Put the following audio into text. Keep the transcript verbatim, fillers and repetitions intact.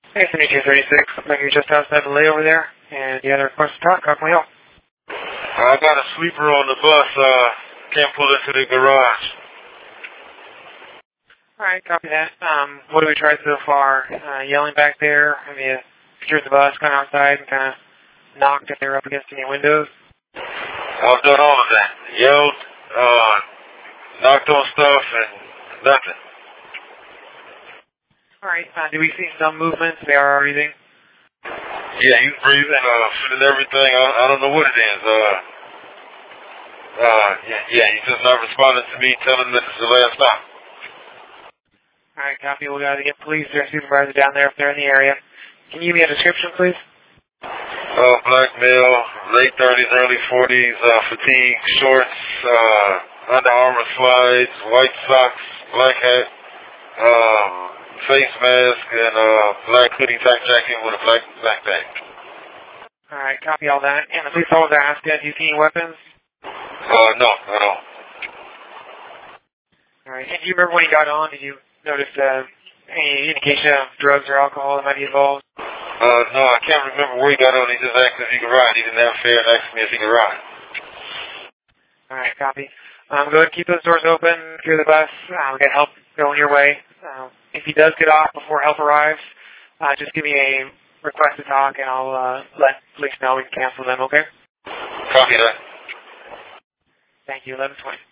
Hey, seventy-two thirty-six. Looks like you're just outside the layover there, and you had a request to talk. How can we help? I got a sleeper on the bus. Uh, can't pull into the garage. All right, copy that. Um, what have we tried so far? Uh, yelling back there? Have you secured the bus, gone outside, and kind of knocked if they were up against any windows? I've done all of that. Yelled, uh, knocked on stuff, and nothing. All right. Uh, do we see some movements? They are breathing? Yeah, he's breathing, uh, feeling everything. I, I don't know what it is. Uh, uh, yeah, yeah, he's just not responding to me, telling me this is the last stop. All right, copy. We'll got to get police or supervisor down there if they're in the area. Can you give me a description, please? Uh, black male, late thirties, early forties, uh, fatigue, shorts, uh, Under Armour slides, white socks, black hat, um, face mask, and uh, black hoodie type jacket with a black backpack. All right, copy all that. And the police officer asked you, do you see any weapons? Uh, no, not all. All right. And do you remember when he got on? Did you notice uh, any indication of drugs or alcohol that might be involved? Uh, no, I can't remember where he got on. He just asked if he could ride. He didn't have fare and asked me if he could ride. All right, copy. Um, go ahead and keep those doors open, secure the bus. Uh, we'll get help going your way. Uh, if he does get off before help arrives, uh, just give me a request to talk, and I'll uh, let police know we can cancel them, okay? Copy that. Thank you, eleven twenty.